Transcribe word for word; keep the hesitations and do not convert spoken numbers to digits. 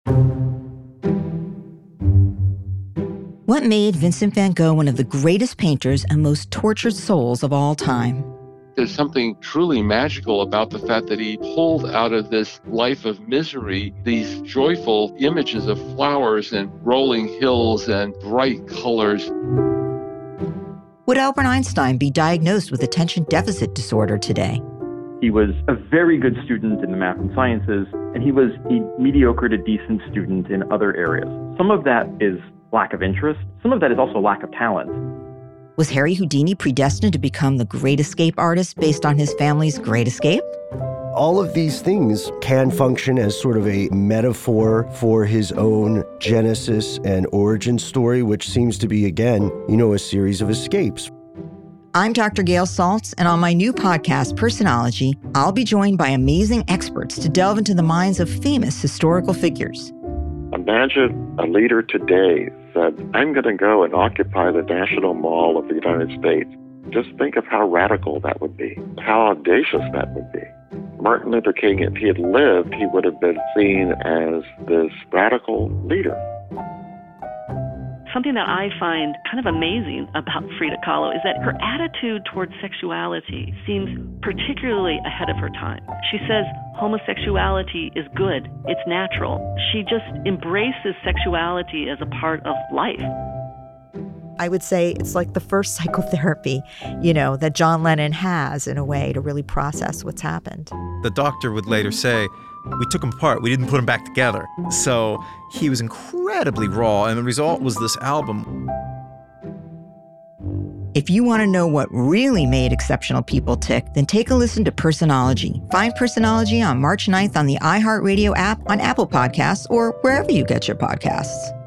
What made Vincent van Gogh one of the greatest painters and most tortured souls of all time? There's something truly magical about the fact that he pulled out of this life of misery these joyful images of flowers and rolling hills and bright colors. Would Albert Einstein be diagnosed with attention deficit disorder today? He was a very good student in the math and sciences, and he was a mediocre to decent student in other areas. Some of that is lack of interest. Some of that is also lack of talent. Was Harry Houdini predestined to become the great escape artist based on his family's great escape? All of these things can function as sort of a metaphor for his own genesis and origin story, which seems to be, again, you know, a series of escapes. I'm Doctor Gail Saltz, and on my new podcast, Personology, I'll be joined by amazing experts to delve into the minds of famous historical figures. Imagine a leader today said, I'm going to go and occupy the National Mall of the United States. Just think of how radical that would be, how audacious that would be. Martin Luther King, if he had lived, he would have been seen as this radical leader. Something that I find kind of amazing about Frida Kahlo is that her attitude towards sexuality seems particularly ahead of her time. She says homosexuality is good, it's natural. She just embraces sexuality as a part of life. I would say it's like the first psychotherapy, you know, that John Lennon has in a way to really process what's happened. The doctor would later say, we took him apart, we didn't put him back together. So he was incredibly raw, and the result was this album. If you want to know what really made exceptional people tick, then take a listen to Personology. Find Personology on March ninth on the iHeartRadio app, on Apple Podcasts, or wherever you get your podcasts.